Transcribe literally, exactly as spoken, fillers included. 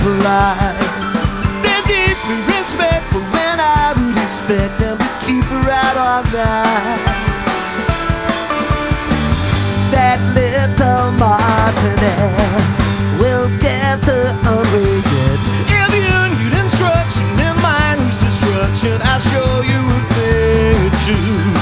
polite. They give me respect, but when I would expect them to keep her out all night. That little martinet will get her unrated. If you need instruction in mindless destruction, I'll show you a thing or two.